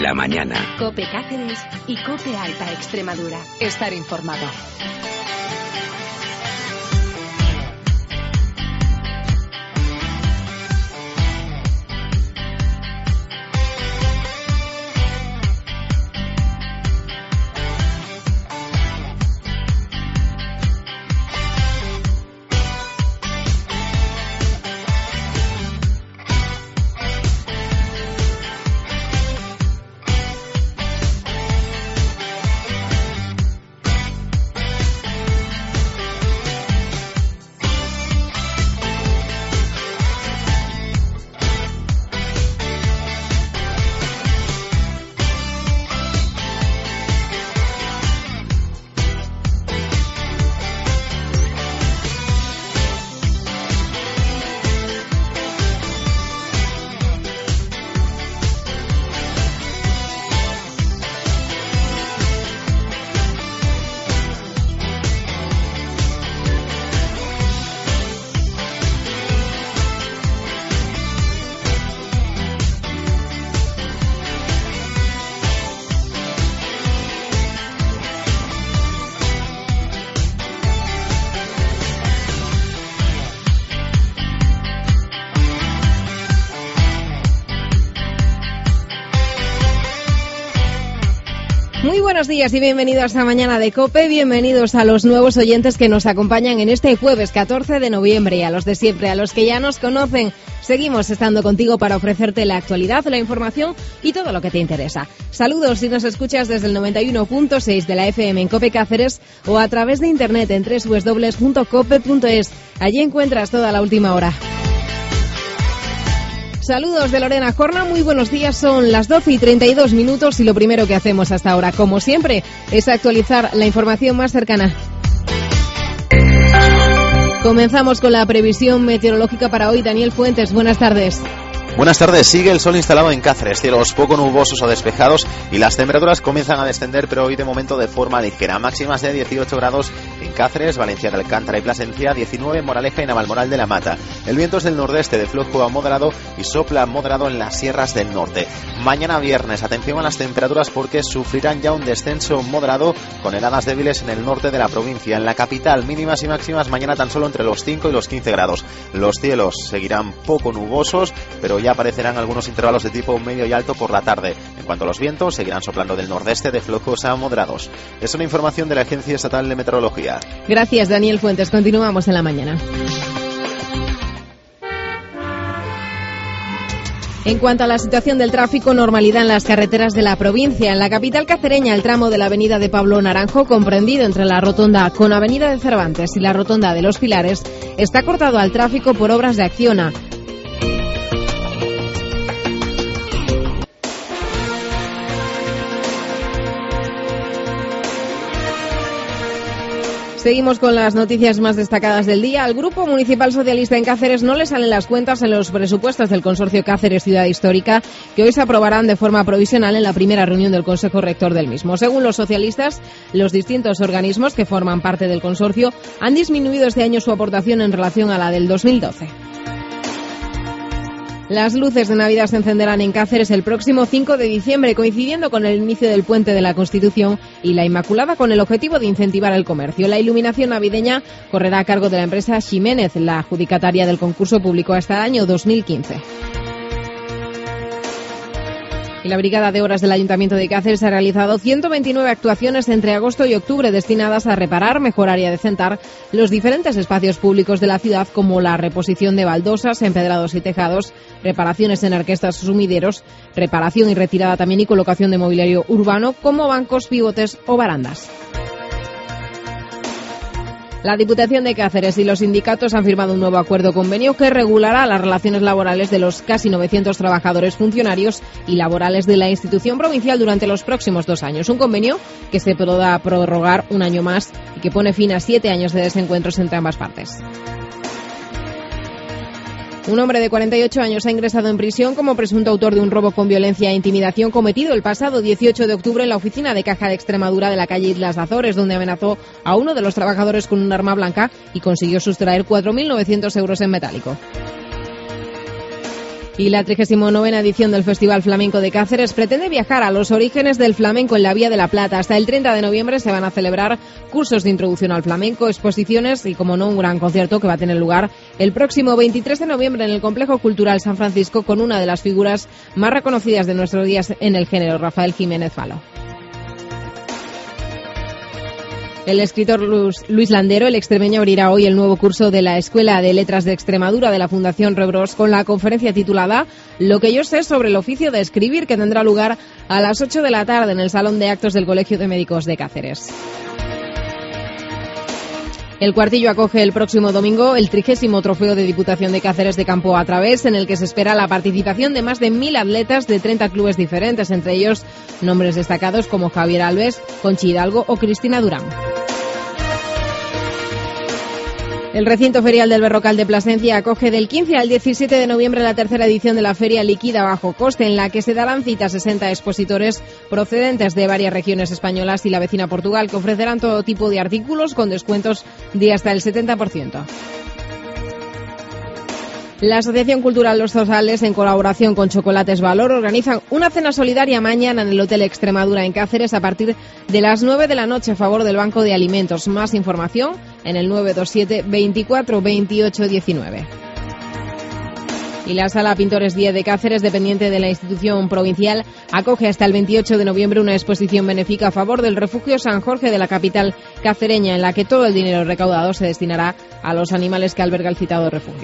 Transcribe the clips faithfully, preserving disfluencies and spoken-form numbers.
la mañana. COPE Cáceres y COPE Alta Extremadura. Estar informado. Muy buenos días y bienvenidos a esta mañana de COPE, bienvenidos a los nuevos oyentes que nos acompañan en este jueves catorce de noviembre y a los de siempre, a los que ya nos conocen. Seguimos estando contigo para ofrecerte la actualidad, la información y todo lo que te interesa. Saludos si nos escuchas desde el noventa y uno punto seis de la F M en COPE Cáceres o a través de internet en doble u doble u doble u punto cope punto es. Allí encuentras toda la última hora. Saludos de Lorena Jorna, muy buenos días, son las doce y treinta y dos minutos y lo primero que hacemos hasta ahora, como siempre, es actualizar la información más cercana. Comenzamos con la previsión meteorológica para hoy. Daniel Fuentes, buenas tardes. Buenas tardes, sigue el sol instalado en Cáceres, cielos poco nubosos o despejados y las temperaturas comienzan a descender, pero hoy de momento de forma ligera, máximas de dieciocho grados en Cáceres, Valencia de Alcántara y Plasencia, diecinueve en Moraleja y Navalmoral de la Mata. El viento es del nordeste de flojo a moderado y sopla moderado en las sierras del norte. Mañana viernes, atención a las temperaturas porque sufrirán ya un descenso moderado con heladas débiles en el norte de la provincia. En la capital, mínimas y máximas mañana tan solo entre los cinco y los quince grados. Los cielos seguirán poco nubosos, pero ya aparecerán algunos intervalos de tipo medio y alto por la tarde. En cuanto a los vientos, seguirán soplando del nordeste de flojos a moderados. Es una información de la Agencia Estatal de Meteorología. Gracias, Daniel Fuentes. Continuamos en la mañana. En cuanto a la situación del tráfico, normalidad en las carreteras de la provincia. En la capital cacereña, el tramo de la avenida de Pablo Naranjo, comprendido entre la rotonda con avenida de Cervantes y la rotonda de Los Pilares, está cortado al tráfico por obras de Acciona. Seguimos con las noticias más destacadas del día. Al Grupo Municipal Socialista en Cáceres no le salen las cuentas en los presupuestos del Consorcio Cáceres Ciudad Histórica, que hoy se aprobarán de forma provisional en la primera reunión del Consejo Rector del mismo. Según los socialistas, los distintos organismos que forman parte del consorcio han disminuido este año su aportación en relación a la del dos mil doce. Las luces de Navidad se encenderán en Cáceres el próximo cinco de diciembre, coincidiendo con el inicio del Puente de la Constitución y la Inmaculada, con el objetivo de incentivar el comercio. La iluminación navideña correrá a cargo de la empresa Ximénez, la adjudicataria del concurso público hasta el año dos mil quince. Y la Brigada de Obras del Ayuntamiento de Cáceres ha realizado ciento veintinueve actuaciones entre agosto y octubre destinadas a reparar, mejorar y adecentar los diferentes espacios públicos de la ciudad, como la reposición de baldosas, empedrados y tejados, reparaciones en orquestas o sumideros, reparación y retirada también y colocación de mobiliario urbano, como bancos, pivotes o barandas. La Diputación de Cáceres y los sindicatos han firmado un nuevo acuerdo convenio que regulará las relaciones laborales de los casi novecientos trabajadores funcionarios y laborales de la institución provincial durante los próximos dos años. Un convenio que se podrá prorrogar un año más y que pone fin a siete años de desencuentros entre ambas partes. Un hombre de cuarenta y ocho años ha ingresado en prisión como presunto autor de un robo con violencia e intimidación cometido el pasado dieciocho de octubre en la oficina de Caja de Extremadura de la calle Islas Azores, donde amenazó a uno de los trabajadores con un arma blanca y consiguió sustraer cuatro mil novecientos euros en metálico. Y la trigésima novena edición del Festival Flamenco de Cáceres pretende viajar a los orígenes del flamenco en la Vía de la Plata. Hasta el treinta de noviembre se van a celebrar cursos de introducción al flamenco, exposiciones y, como no, un gran concierto que va a tener lugar el próximo veintitrés de noviembre en el Complejo Cultural San Francisco con una de las figuras más reconocidas de nuestros días en el género, Rafael Jiménez Falo. El escritor Luis Landero, el extremeño, abrirá hoy el nuevo curso de la Escuela de Letras de Extremadura de la Fundación Rebros con la conferencia titulada Lo que yo sé sobre el oficio de escribir, que tendrá lugar a las ocho de la tarde en el Salón de Actos del Colegio de Médicos de Cáceres. El Cuartillo acoge el próximo domingo el trigésimo Trofeo de Diputación de Cáceres de Campo a Través, en el que se espera la participación de más de mil atletas de treinta clubes diferentes, entre ellos nombres destacados como Javier Alves, Conchi Hidalgo o Cristina Durán. El recinto ferial del Berrocal de Plasencia acoge del quince al diecisiete de noviembre la tercera edición de la Feria Liquida Bajo Coste, en la que se darán cita a sesenta expositores procedentes de varias regiones españolas y la vecina Portugal, que ofrecerán todo tipo de artículos con descuentos de hasta el setenta por ciento. La Asociación Cultural Los Zozales, en colaboración con Chocolates Valor, organizan una cena solidaria mañana en el Hotel Extremadura en Cáceres a partir de las nueve de la noche a favor del Banco de Alimentos. Más información en el nueve dos siete, veinticuatro, veintiocho, diecinueve. Y la Sala Pintores diez de Cáceres, dependiente de la institución provincial, acoge hasta el veintiocho de noviembre una exposición benéfica a favor del refugio San Jorge de la capital cacereña, en la que todo el dinero recaudado se destinará a los animales que alberga el citado refugio.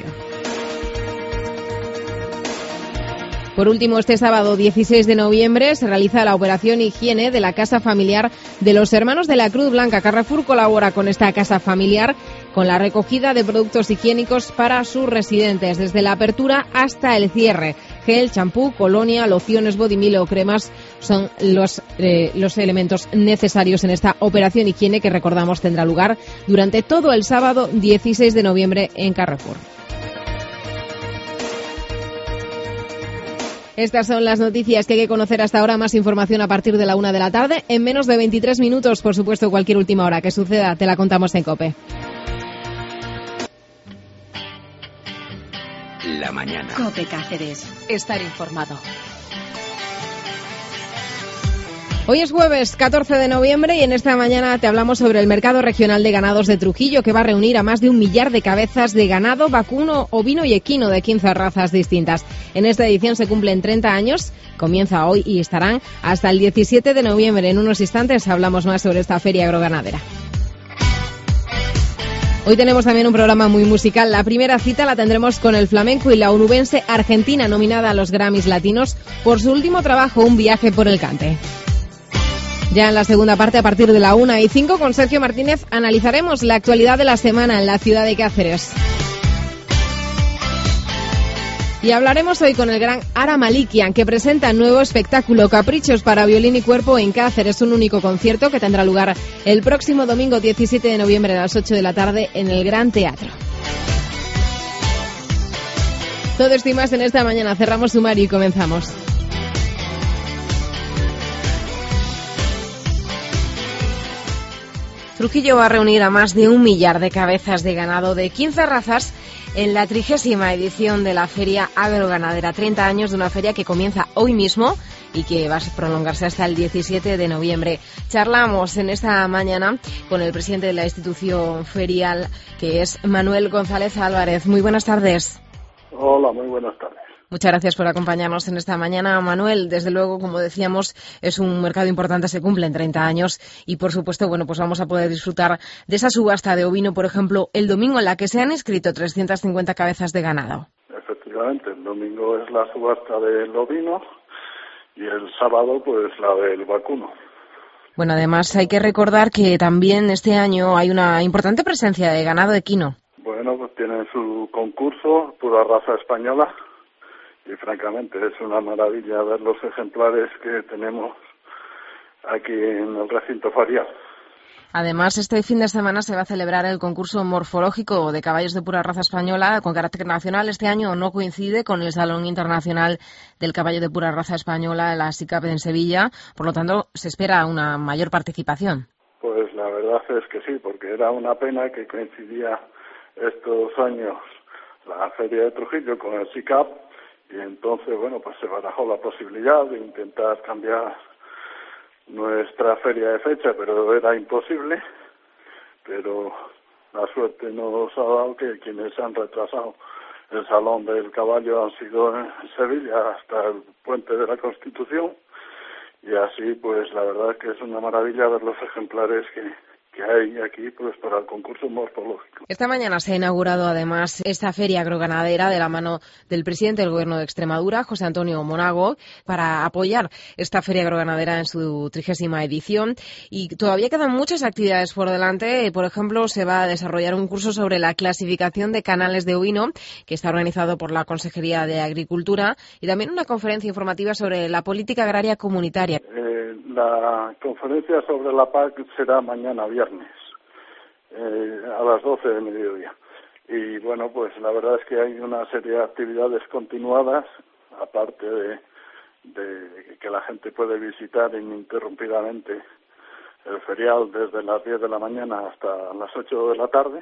Por último, este sábado dieciséis de noviembre se realiza la operación higiene de la casa familiar de los Hermanos de la Cruz Blanca. Carrefour colabora con esta casa familiar con la recogida de productos higiénicos para sus residentes, desde la apertura hasta el cierre. Gel, champú, colonia, lociones, bodymil o cremas son los, eh, los elementos necesarios en esta operación higiene que, recordamos, tendrá lugar durante todo el sábado dieciséis de noviembre en Carrefour. Estas son las noticias que hay que conocer hasta ahora. Más información a partir de la una de la tarde. En menos de veintitrés minutos, por supuesto, cualquier última hora que suceda, te la contamos en COPE. La mañana. COPE Cáceres. Estar informado. Hoy es jueves catorce de noviembre y en esta mañana te hablamos sobre el mercado regional de ganados de Trujillo, que va a reunir a más de un millar de cabezas de ganado, vacuno, ovino y equino de quince razas distintas. En esta edición se cumplen treinta años, comienza hoy y estarán hasta el diecisiete de noviembre. En unos instantes hablamos más sobre esta feria agroganadera. Hoy tenemos también un programa muy musical. La primera cita la tendremos con el flamenco y la onubense argentina, nominada a los Grammys Latinos por su último trabajo, Un viaje por el cante. Ya en la segunda parte, a partir de la una y cinco, con Sergio Martínez, analizaremos la actualidad de la semana en la ciudad de Cáceres. Y hablaremos hoy con el gran Ara Malikian, que presenta el nuevo espectáculo Caprichos para violín y cuerpo en Cáceres, un único concierto que tendrá lugar el próximo domingo diecisiete de noviembre a las ocho de la tarde en el Gran Teatro. Todo esto y más en esta mañana. Cerramos sumario y comenzamos. Trujillo va a reunir a más de un millar de cabezas de ganado de quince razas en la trigésima edición de la Feria Agroganadera. treinta años de una feria que comienza hoy mismo y que va a prolongarse hasta el diecisiete de noviembre. Charlamos en esta mañana con el presidente de la institución ferial, que es Manuel González Álvarez. Muy buenas tardes. Hola, muy buenas tardes. Muchas gracias por acompañarnos en esta mañana, Manuel. Desde luego, como decíamos, es un mercado importante, se cumplen treinta años y, por supuesto, bueno, pues vamos a poder disfrutar de esa subasta de ovino, por ejemplo, el domingo, en la que se han inscrito trescientas cincuenta cabezas de ganado. Efectivamente, el domingo es la subasta del ovino y el sábado, pues, la del vacuno. Bueno, además hay que recordar que también este año hay una importante presencia de ganado equino. Bueno, pues tienen su concurso, pura raza española. Y francamente es una maravilla ver los ejemplares que tenemos aquí en el recinto ferial. Además, este fin de semana se va a celebrar el concurso morfológico de caballos de pura raza española con carácter nacional. Este año no coincide con el Salón Internacional del Caballo de Pura Raza Española, la SICAP en Sevilla. Por lo tanto, se espera una mayor participación. Pues la verdad es que sí, porque era una pena que coincidía estos años la Feria de Trujillo con el SICAP Y entonces, bueno, pues se barajó la posibilidad de intentar cambiar nuestra feria de fecha, pero era imposible. Pero la suerte nos ha dado que quienes han retrasado el Salón del Caballo han sido en Sevilla hasta el Puente de la Constitución, y así pues la verdad es que es una maravilla ver los ejemplares que, que hay aquí pues para el concurso morfológico. Esta mañana se ha inaugurado además esta feria agroganadera de la mano del presidente del Gobierno de Extremadura, José Antonio Monago, para apoyar esta feria agroganadera en su trigésima edición. Y todavía quedan muchas actividades por delante. Por ejemplo, se va a desarrollar un curso sobre la clasificación de canales de ovino, que está organizado por la Consejería de Agricultura, y también una conferencia informativa sobre la política agraria comunitaria. Eh, la conferencia sobre la P A C será mañana viernes. Eh, a las doce de mediodía. Y bueno, pues la verdad es que hay una serie de actividades continuadas, aparte de, de que la gente puede visitar ininterrumpidamente el ferial desde las diez de la mañana hasta las ocho de la tarde.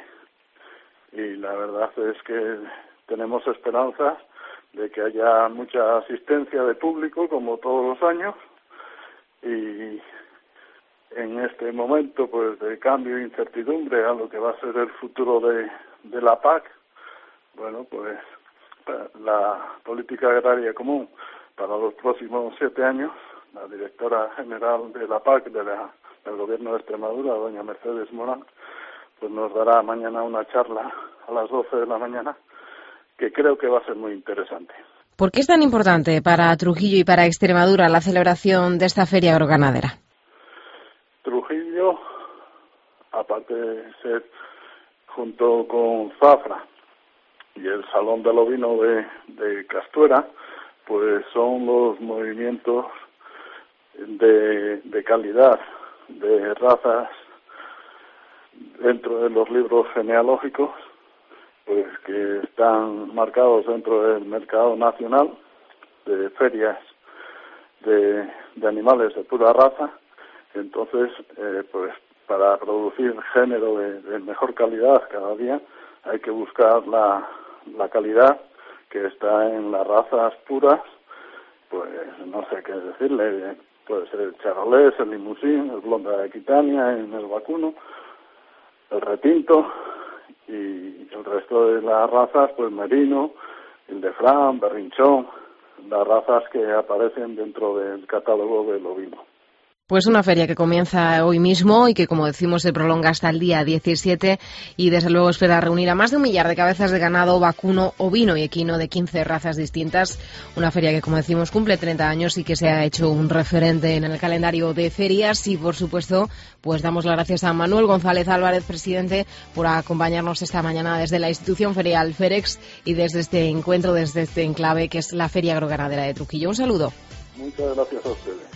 Y la verdad es que tenemos esperanzas de que haya mucha asistencia de público, como todos los años, y en este momento pues de cambio e incertidumbre a lo que va a ser el futuro de, de la P A C, bueno, pues la política agraria común para los próximos siete años, la directora general de la P A C de la, del Gobierno de Extremadura, doña Mercedes Morán, pues nos dará mañana una charla a las doce de la mañana que creo que va a ser muy interesante. ¿Por qué es tan importante para Trujillo y para Extremadura la celebración de esta feria agroganadera? Trujillo, aparte de ser junto con Zafra y el Salón del Ovino de, de Castuera, pues son los movimientos de, de calidad, de razas dentro de los libros genealógicos, pues que están marcados dentro del mercado nacional de ferias de, de animales de pura raza. Entonces, eh, pues para producir género de, de mejor calidad cada día hay que buscar la, la calidad que está en las razas puras, pues no sé qué decirle, puede ser el charolés, el limousin, el blonde de Aquitania, en el vacuno, el retinto y el resto de las razas, pues merino, el de Fran, berrinchón, las razas que aparecen dentro del catálogo del ovino. Pues una feria que comienza hoy mismo y que, como decimos, se prolonga hasta el día diecisiete y, desde luego, espera reunir a más de un millar de cabezas de ganado vacuno, ovino y equino de quince razas distintas. Una feria que, como decimos, cumple treinta años y que se ha hecho un referente en el calendario de ferias. Y, por supuesto, pues damos las gracias a Manuel González Álvarez, presidente, por acompañarnos esta mañana desde la institución ferial Ferex y desde este encuentro, desde este enclave que es la Feria Agroganadera de Trujillo. Un saludo. Muchas gracias a ustedes.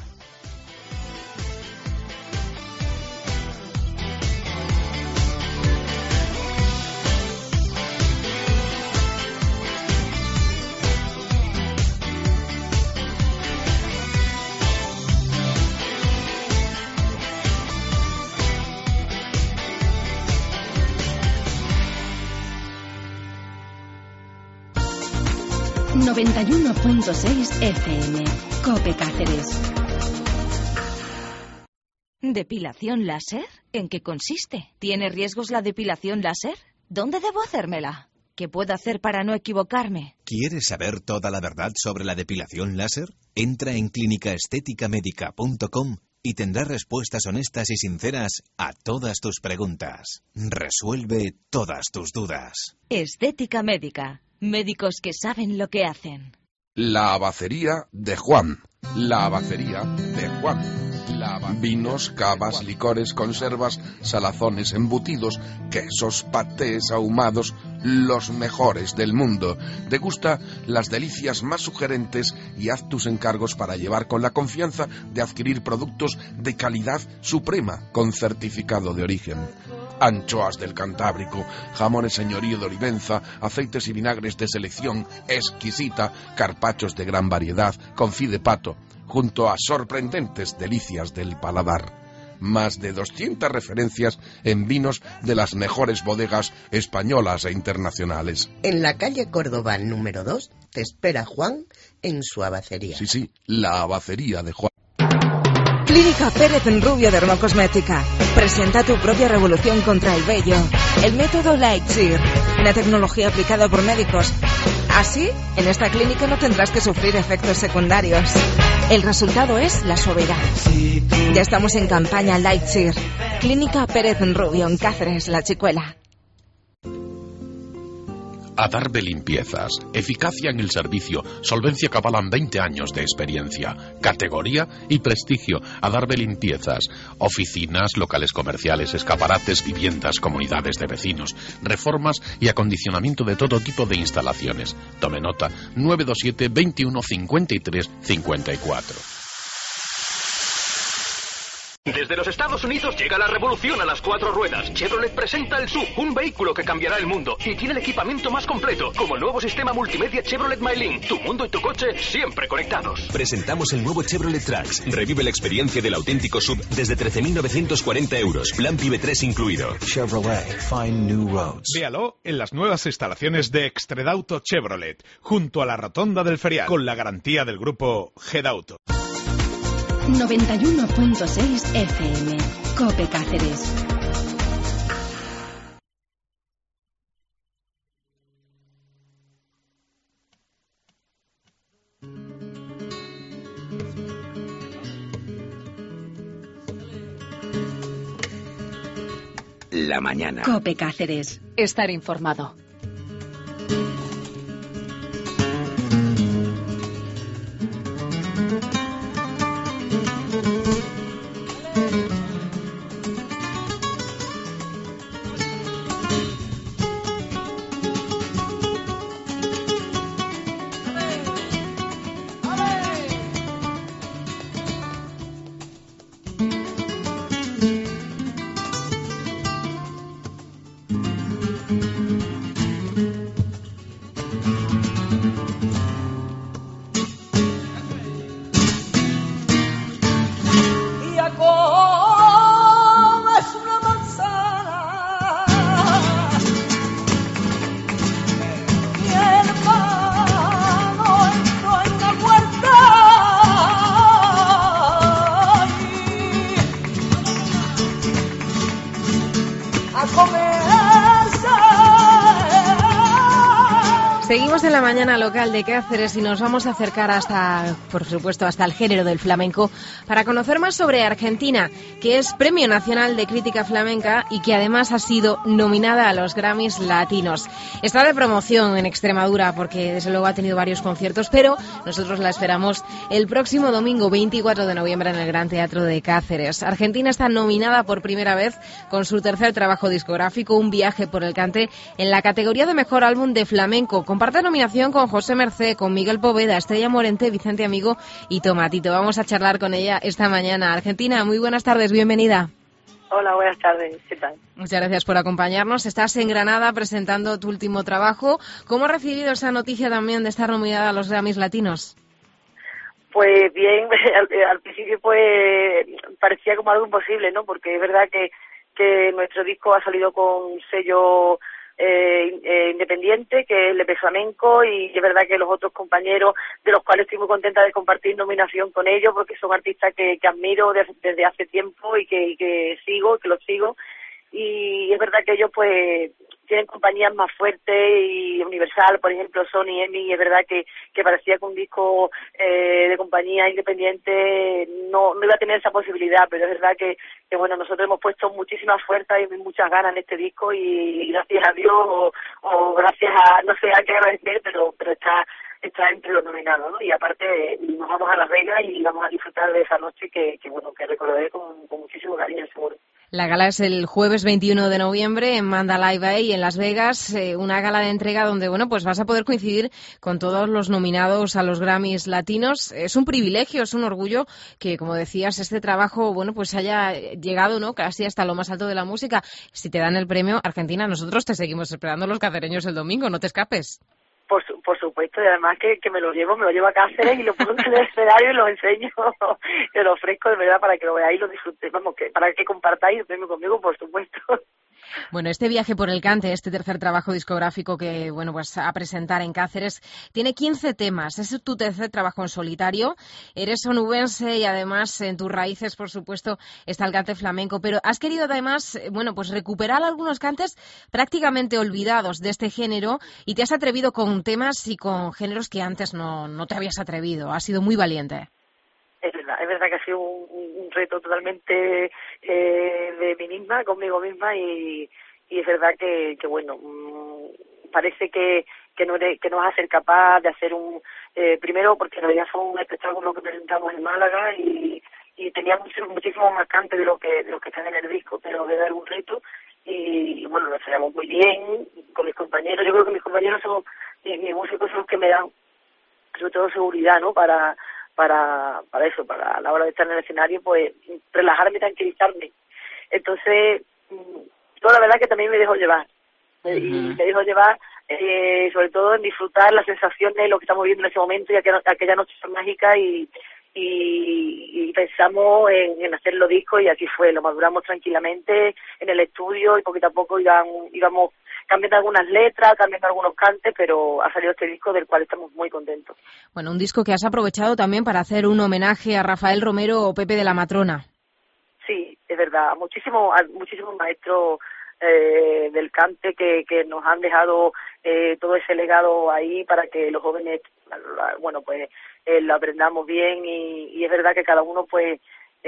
noventa y uno punto seis F M, COPE Cáceres. ¿Depilación láser? ¿En qué consiste? ¿Tiene riesgos la depilación láser? ¿Dónde debo hacérmela? ¿Qué puedo hacer para no equivocarme? ¿Quieres saber toda la verdad sobre la depilación láser? Entra en clínica estética médica punto com y tendrás respuestas honestas y sinceras a todas tus preguntas. Resuelve todas tus dudas. Estética Médica. Médicos que saben lo que hacen. La Abacería de Juan. La Abacería de Juan. Vinos, cavas, licores, conservas, salazones, embutidos, quesos, patés ahumados, los mejores del mundo. Degusta las delicias más sugerentes y haz tus encargos para llevar con la confianza de adquirir productos de calidad suprema con certificado de origen. Anchoas del Cantábrico, jamones señorío de Olivenza, aceites y vinagres de selección exquisita, carpachos de gran variedad, confit de pato, junto a sorprendentes delicias del paladar. más de doscientas referencias en vinos de las mejores bodegas españolas e internacionales. En la calle Córdoba número dos te espera Juan en su abacería. Sí, sí, la abacería de Juan. Clínica Pérez en Rubio Dermocosmética. Presenta tu propia revolución contra el vello. El método Lightseer, una tecnología aplicada por médicos. Así, en esta clínica no tendrás que sufrir efectos secundarios. El resultado es la suavidad. Ya estamos en campaña Lightseer. Clínica Pérez en Rubio, en Cáceres, La Chicuela. Adarve Limpiezas. Eficacia en el servicio. Solvencia que avalan veinte años de experiencia. Categoría y prestigio. Adarve Limpiezas. Oficinas, locales comerciales, escaparates, viviendas, comunidades de vecinos, reformas y acondicionamiento de todo tipo de instalaciones. Tome nota. nueve dos siete, veintiuno, cincuenta y tres, cincuenta y cuatro. Desde los Estados Unidos llega la revolución a las cuatro ruedas. Chevrolet presenta el S U V, un vehículo que cambiará el mundo y tiene el equipamiento más completo, como el nuevo sistema multimedia Chevrolet MyLink. Tu mundo y tu coche siempre conectados. Presentamos el nuevo Chevrolet Trax. Revive la experiencia del auténtico S U V desde trece mil novecientos cuarenta euros. Plan PIB tres incluido. Chevrolet, find new roads. Véalo en las nuevas instalaciones de Extredauto Chevrolet, junto a la rotonda del Ferial, con la garantía del grupo Gedauto. noventa y uno punto seis F M. COPE Cáceres. La mañana. COPE Cáceres. Estar informado. Seguimos en la mañana local de Cáceres y nos vamos a acercar hasta, por supuesto, hasta el género del flamenco para conocer más sobre Argentina, que es Premio Nacional de Crítica Flamenca y que además ha sido nominada a los Grammys Latinos. Está de promoción en Extremadura porque desde luego ha tenido varios conciertos, pero nosotros la esperamos el próximo domingo veinticuatro de noviembre en el Gran Teatro de Cáceres. Argentina está nominada por primera vez con su tercer trabajo discográfico, Un viaje por el cante, en la categoría de Mejor Álbum de Flamenco. Comparte nominación con José Mercé, con Miguel Poveda, Estrella Morente, Vicente Amigo y Tomatito. Vamos a charlar con ella esta mañana. Argentina, muy buenas tardes, bienvenida. Hola, buenas tardes, ¿qué tal? Muchas gracias por acompañarnos. Estás en Granada presentando tu último trabajo. ¿Cómo has recibido esa noticia también de estar nominada a los Grammys Latinos? Pues bien, al, al principio pues parecía como algo imposible, ¿no? Porque es verdad que, que nuestro disco ha salido con un sello Eh, eh, independiente, que es el de Flamenco, y es verdad que los otros compañeros, de los cuales estoy muy contenta de compartir nominación con ellos, porque son artistas que, que admiro desde, desde hace tiempo y que, y que sigo, que los sigo, y es verdad que ellos pues tienen compañías más fuertes, y Universal, por ejemplo, Sony, EMI, y es verdad que, que parecía que un disco eh, de compañía independiente no, no iba a tener esa posibilidad, pero es verdad que, que bueno, nosotros hemos puesto muchísimas fuerzas y muchas ganas en este disco, y, y gracias a Dios, o, o gracias a, no sé a qué agradecer, pero, pero está está entre los nominados, ¿no? Y aparte nos vamos a Las Vegas y vamos a disfrutar de esa noche que, que bueno, que recordaré con, con muchísimo cariño, seguro. La gala es el jueves veintiuno de noviembre en Mandalay Bay, en Las Vegas, eh, una gala de entrega donde, bueno, pues vas a poder coincidir con todos los nominados a los Grammys Latinos. Es un privilegio, es un orgullo que, como decías, este trabajo, bueno, pues haya llegado, ¿no?, casi hasta lo más alto de la música. Si te dan el premio, Argentina, nosotros te seguimos esperando los cacereños el domingo, no te escapes. Por, su, por supuesto, y además que, que me lo llevo, me lo llevo a Cáceres y lo pongo en el escenario y lo enseño, te lo ofrezco de verdad para que lo veáis y lo disfrutéis, vamos, que para que compartáis el premio conmigo, por supuesto. Bueno, este viaje por el cante, este tercer trabajo discográfico que, bueno, pues a presentar en Cáceres, tiene quince temas. Es tu tercer trabajo en solitario. Eres onubense y además en tus raíces, por supuesto, está el cante flamenco. Pero has querido además, bueno, pues recuperar algunos cantes prácticamente olvidados de este género y te has atrevido con temas y con géneros que antes no, no te habías atrevido. Has sido muy valiente. Es verdad, es verdad que ha sido un, un reto totalmente eh, de mí misma, conmigo misma, y, y es verdad que, que bueno, mmm, parece que, que, no eres, que no vas a ser capaz de hacer un... Eh, primero, porque en realidad fue un espectáculo que presentamos en Málaga y, y tenía muchísimo, muchísimo más cante de lo que de lo que están en el disco, pero de dar un reto, y, y bueno, lo ensayamos muy bien con mis compañeros. Yo creo que mis compañeros son, y mis músicos son los que me dan, sobre todo, seguridad, ¿no?, para... para para eso, para a la hora de estar en el escenario, pues relajarme y tranquilizarme. Entonces, yo la verdad que también me dejo llevar. Uh-huh. Y me dejo llevar, eh, sobre todo en disfrutar las sensaciones de lo que estamos viviendo en ese momento, y aquella, aquella noche son mágicas, y, y, y pensamos en, en hacerlo disco, y así fue. Lo maduramos tranquilamente en el estudio y poquito a poco iban, íbamos cambiando algunas letras, cambiando algunos cantes, pero ha salido este disco del cual estamos muy contentos. Bueno, un disco que has aprovechado también para hacer un homenaje a Rafael Romero o Pepe de la Matrona. Sí, es verdad, muchísimos muchísimos maestros eh, del cante que, que nos han dejado eh, todo ese legado ahí para que los jóvenes, bueno, pues eh, lo aprendamos bien, y, y es verdad que cada uno pues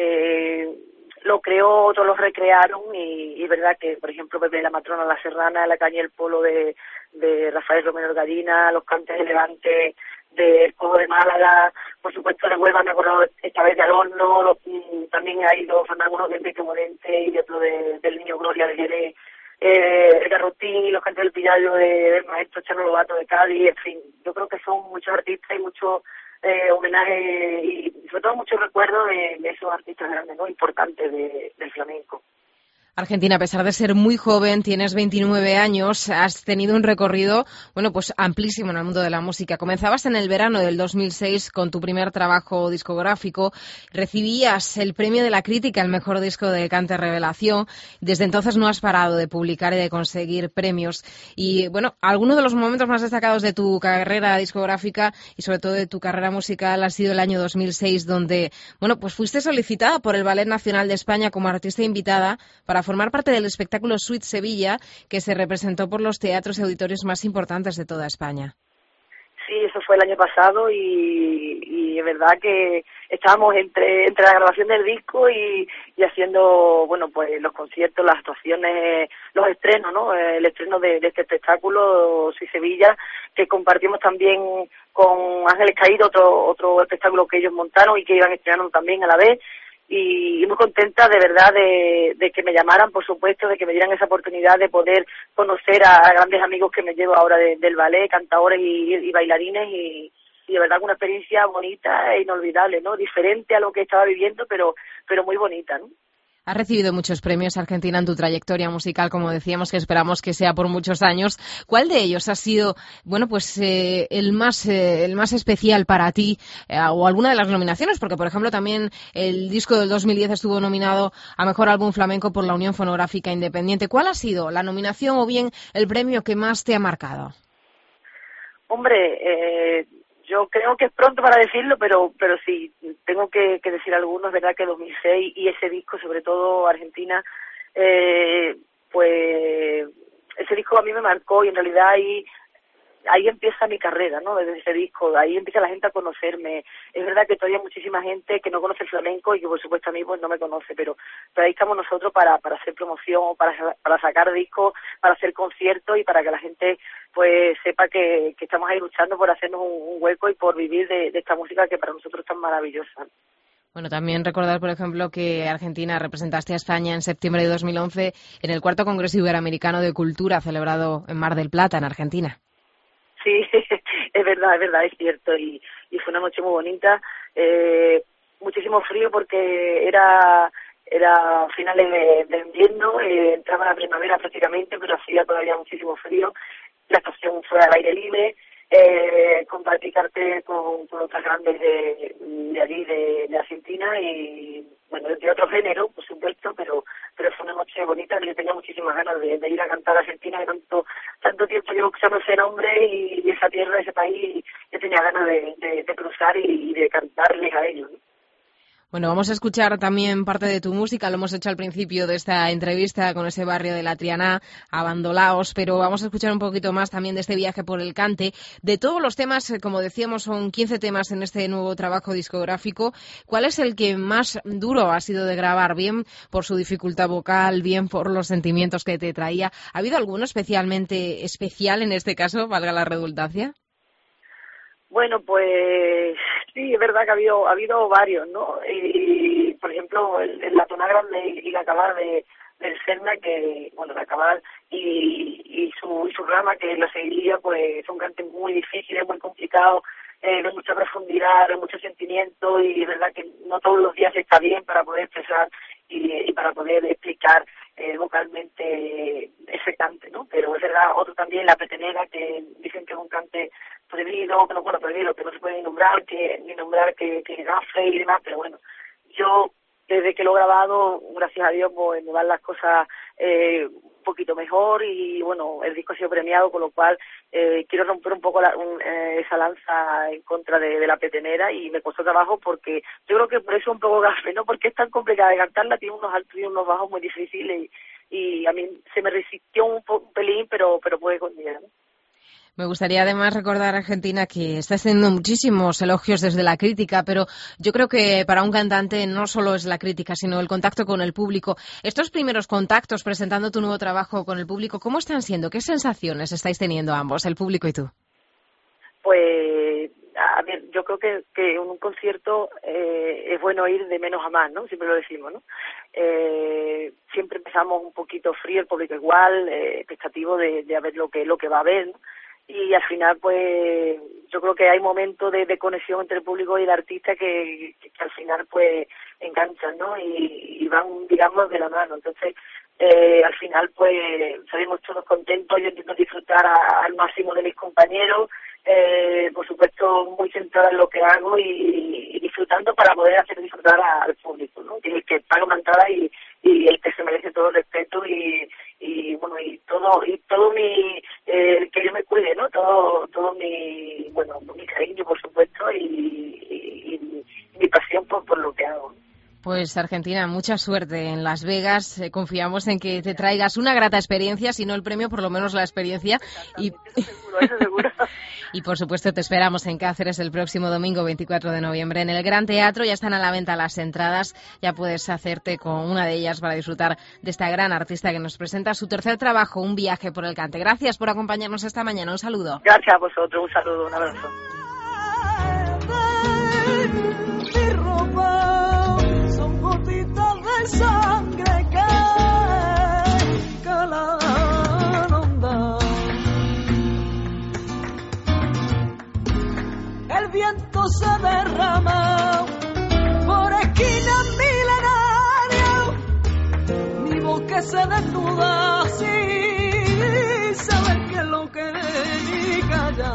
eh, lo creó, otros lo recrearon, y, y es verdad que, por ejemplo, Pepe de la Matrona, La Serrana, La Caña y el Polo de, de Rafael Romero Gallina, los cantes elegantes del Cojo de Málaga, por supuesto de Huelva, me acuerdo esta vez de Alorno, los, también hay dos fandangos de Enrique Morente y otro de, del Niño Gloria de Jerez, eh, el Garrotín y los cantes del Pillallo de, del maestro Chano Lobato de Cádiz. En fin, yo creo que son muchos artistas y muchos eh, homenajes y sobre todo muchos recuerdos de, de esos artistas grandes, ¿no?, importantes de, del flamenco. Argentina, a pesar de ser muy joven, tienes veintinueve años, has tenido un recorrido, bueno, pues amplísimo en el mundo de la música. Comenzabas en el verano del dos mil seis con tu primer trabajo discográfico, recibías el premio de la crítica al mejor disco de cante revelación. Desde entonces no has parado de publicar y de conseguir premios. Y bueno, algunos de los momentos más destacados de tu carrera discográfica y sobre todo de tu carrera musical ha sido el año dos mil seis, donde, bueno, pues fuiste solicitada por el Ballet Nacional de España como artista invitada para formar parte del espectáculo Suite Sevilla, que se representó por los teatros y auditorios más importantes de toda España. Sí, eso fue el año pasado, y, y es verdad que estábamos entre entre la grabación del disco y, y haciendo, bueno, pues los conciertos, las actuaciones, los estrenos, ¿no? El estreno de, de este espectáculo Suite Sevilla, que compartimos también con Ángeles Caídos, otro otro espectáculo que ellos montaron y que iban estrenando también a la vez. Y muy contenta de verdad de, de que me llamaran, por supuesto, de que me dieran esa oportunidad de poder conocer a, a grandes amigos que me llevo ahora de, del ballet, cantadores y, y bailarines, y, y de verdad una experiencia bonita e inolvidable, ¿no? Diferente a lo que estaba viviendo, pero pero muy bonita, ¿no? Has recibido muchos premios, Argentina, en tu trayectoria musical, como decíamos, que esperamos que sea por muchos años. ¿Cuál de ellos ha sido, bueno, pues eh, el más eh, el más especial para ti, eh, o alguna de las nominaciones? Porque, por ejemplo, también el disco del dos mil diez estuvo nominado a Mejor Álbum Flamenco por la Unión Fonográfica Independiente. ¿Cuál ha sido la nominación o bien el premio que más te ha marcado? Hombre, eh... yo creo que es pronto para decirlo, pero pero sí, tengo que, que decir algunos. Es verdad que dos mil seis y ese disco, sobre todo Argentina, eh, pues ese disco a mí me marcó, y en realidad ahí ahí empieza mi carrera, ¿no? Desde ese disco, ahí empieza la gente a conocerme. Es verdad que todavía hay muchísima gente que no conoce el flamenco y que por supuesto a mí pues no me conoce, pero, pero ahí estamos nosotros para para hacer promoción, para para sacar discos, para hacer conciertos y para que la gente pues sepa que, que estamos ahí luchando por hacernos un, un hueco y por vivir de, de esta música que para nosotros es tan maravillosa. Bueno, también recordar, por ejemplo, que Argentina representaste a España en septiembre de dos mil once en el cuarto Congreso Iberoamericano de Cultura celebrado en Mar del Plata, en Argentina. Sí, es verdad, es verdad, es cierto, y, y fue una noche muy bonita, eh, muchísimo frío porque era era finales de, de invierno, eh, entraba la primavera prácticamente, pero hacía todavía muchísimo frío. La estación fue al aire libre, eh, compartir cartel con, con otras grandes de, de allí, de, de Argentina, y bueno, de otro género, por supuesto, pero pero fue una noche bonita, que yo tenía muchísimas ganas de, de ir a cantar a Argentina, que tanto tanto tiempo llevo escuchando ese nombre y, y esa tierra, ese país, y yo tenía ganas de, de, de cruzar y, y de cantarles a ellos, ¿no? Bueno, vamos a escuchar también parte de tu música, lo hemos hecho al principio de esta entrevista con ese barrio de la Trianá, Abandolaos, pero vamos a escuchar un poquito más también de este viaje por el cante. De todos los temas, como decíamos, son quince temas en este nuevo trabajo discográfico. ¿Cuál es el que más duro ha sido de grabar? Bien por su dificultad vocal, bien por los sentimientos que te traía. ¿Ha habido alguno especialmente especial en este caso, valga la redundancia? Bueno, pues sí, es verdad que ha habido ha habido varios, ¿no? Y, por ejemplo, el, el La Tona Grande y, y la Cabal de del Serna, que, bueno, la Cabal y, y su y su rama, que es la Seguidilla, pues son cantes muy difíciles, muy complicados, eh, de mucha profundidad, de mucho sentimiento, y es verdad que no todos los días está bien para poder expresar y, y para poder explicar eh, vocalmente ese cante, ¿no? Pero es verdad, otro también, La Petenera, que dicen que es un cante prohibido, que no, bueno, prohibido, que no se puede ni nombrar, que ni nombrar que, que gafe y demás, pero bueno, yo desde que lo he grabado, gracias a Dios, pues me van las cosas eh, un poquito mejor, y bueno, el disco ha sido premiado, con lo cual eh, quiero romper un poco la, un, eh, esa lanza en contra de, de La Petenera, y me costó trabajo porque yo creo que por eso un poco gafe, ¿no? Porque es tan complicada de cantarla, tiene unos altos y unos bajos muy difíciles, y, y a mí se me resistió un, po, un pelín, pero pero puede con ella, ¿no? Me gustaría además recordar a Argentina que está haciendo muchísimos elogios desde la crítica, pero yo creo que para un cantante no solo es la crítica, sino el contacto con el público. Estos primeros contactos presentando tu nuevo trabajo con el público, ¿cómo están siendo? ¿Qué sensaciones estáis teniendo ambos, el público y tú? Pues, a ver, yo creo que, que en un concierto eh, es bueno ir de menos a más, ¿no? Siempre lo decimos, ¿no? Eh, siempre empezamos un poquito frío, el público igual, eh, expectativo de, de a ver lo que, lo que va a haber, ¿no? Y al final, pues, yo creo que hay momentos de, de conexión entre el público y el artista que, que, que al final, pues, enganchan, ¿no? Y, y van, digamos, de la mano. Entonces, eh, al final, pues, salimos todos contentos. Yo intento disfrutar a, al máximo de mis compañeros, eh, por supuesto, muy centrada en lo que hago y, y disfrutando para poder hacer disfrutar a, al público, ¿no? Que, que paga una entrada y, y el que se merece todo el respeto y, y bueno, y todo, y todo mi, eh, que yo me cuide, ¿no? Todo, todo mi, bueno, mi cariño, por supuesto, y, y, y mi pasión por, por lo que hago. Pues Argentina, mucha suerte en Las Vegas. Eh, confiamos en que te traigas una grata experiencia, si no el premio, por lo menos la experiencia. Y, eso seguro, eso seguro. Y por supuesto te esperamos en Cáceres el próximo domingo veinticuatro de noviembre en el Gran Teatro. Ya están a la venta las entradas, ya puedes hacerte con una de ellas para disfrutar de esta gran artista que nos presenta su tercer trabajo, Un viaje por el cante. Gracias por acompañarnos esta mañana, un saludo. Gracias a vosotros, un saludo, un abrazo. De sangre que calan honda. El viento se derrama por esquinas milenarias, mi boca se desnuda sin saber qué es lo que ni callar.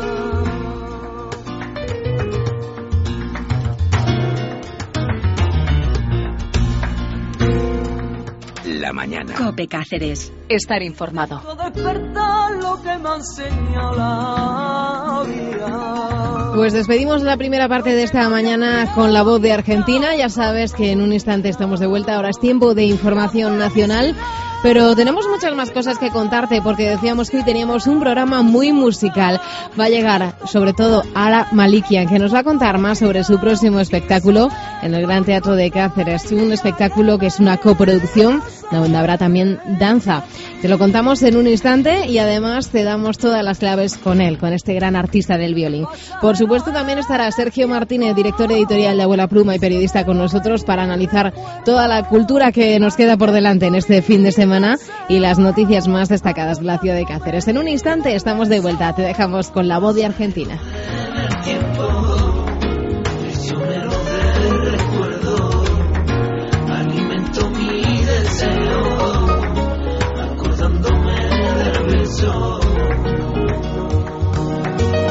La mañana. COPE Cáceres. Estar informado. Despertar lo que me enseña la vida. Pues despedimos la primera parte de esta mañana con la voz de Argentina. Ya sabes que en un instante estamos de vuelta. Ahora es tiempo de información nacional. Pero tenemos muchas más cosas que contarte porque decíamos que hoy teníamos un programa muy musical. Va a llegar sobre todo Ara Malikian, que nos va a contar más sobre su próximo espectáculo en el Gran Teatro de Cáceres. Un espectáculo que es una coproducción donde habrá también danza. Te lo contamos en un instante y además te damos todas las claves con él, con este gran artista del violín. Por supuesto también estará Sergio Martínez, director editorial de Abuela Pluma y periodista con nosotros para analizar toda la cultura que nos queda por delante en este fin de semana y las noticias más destacadas de la ciudad de Cáceres. En un instante estamos de vuelta. Te dejamos con la voz de Argentina. Alimento mi deseo, acordándome del beso.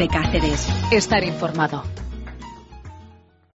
Cáceres. Estar informado.